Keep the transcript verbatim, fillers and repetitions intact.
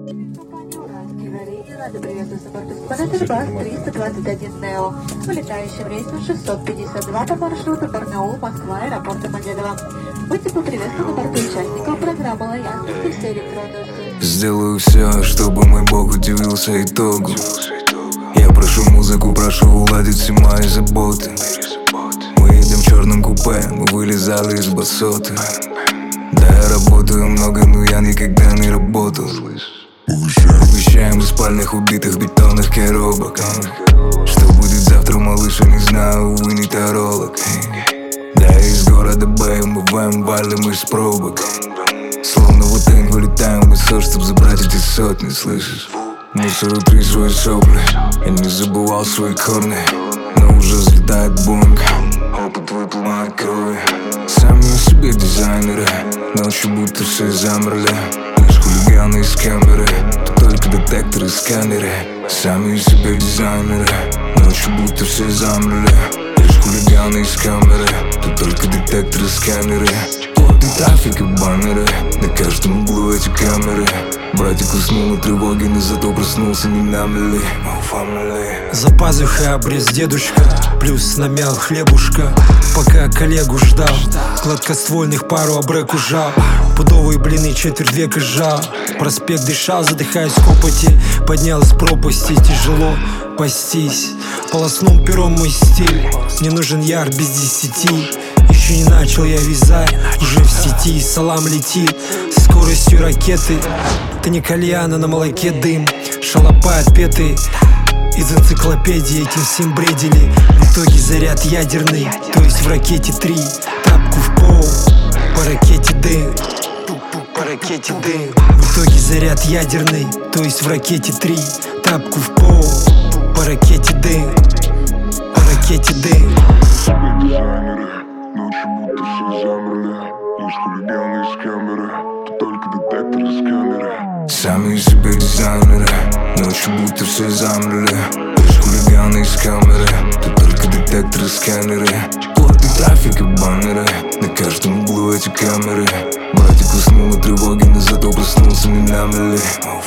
Рады приветствовать на борту Спанетер Бас триста двадцать один Нео, вылетающим рейсом шестьсот пятьдесят два по маршруту Барнаул, Москва, аэропорт Домодедово. Будьте поприветствованы на борту участников программы лояльности все электронные услуги. Сделаю все, чтобы мой бог удивился итогу. Я прошу музыку, прошу уладить все мои заботы. Мы едем в черном купе, мы вылезали из басоты. Да, я работаю много, но я никогда не работал. Уезжаем из спальных убитых бетонных коробок. Что будет завтра, малыш, я не знаю, увы, не таролог. Да, из города Б, умываем, валим из пробок. Словно в утень вылетаем в высот, чтоб забрать эти сотни, слышишь? Мусор утри свои сопли, я не забывал свои корни. Но уже взлетает бунг, опыт выпал моей крови. Сами себе дизайнеры, ночью будто все замерли. Лишь хулиганы из камеры, тут только детекторы, сканеры. Сами себе дизайнеры, ночью будто все замерли. Лишь хулиганы из камеры, тут только детекторы, сканеры. Плотный трафик и баннеры, на каждом углу эти камеры. Братик уснул на тревоге, но зато проснулся не на мели. За пазухой обрез дедушка, плюс намял хлебушка. Пока коллегу ждал, гладкоствольных пару обрек ужал. Пудовые блины четверть века жал. Проспект дышал, задыхаясь в копоти. Поднялась пропасти, тяжело пастись. Полоснул пером мой стиль, мне нужен яр без десяти. Еще не начал я вязать, уже в сети салам летит со скоростью ракеты. Это не кальяна, на молоке дым, шалопай отпетый. Из энциклопедии этим всем бредили. В итоге заряд ядерный, то есть в ракете три. Тапку в пол, по ракете дым, по ракете дым. В итоге заряд ядерный, то есть в ракете три. Тапку в пол, по ракете дым, по ракете дым. Ночью будто все замерли. Лишь хулиганы из камеры, тут только детекторы, сканеры. Сами себе дизайнеры, ночью будто все замерли. Лишь хулиганы из камеры, тут только детекторы, сканеры. Плотный трафик и баннеры, на каждом углу эти камеры. Братик уснул на тревоге, но зато проснулся не на мели.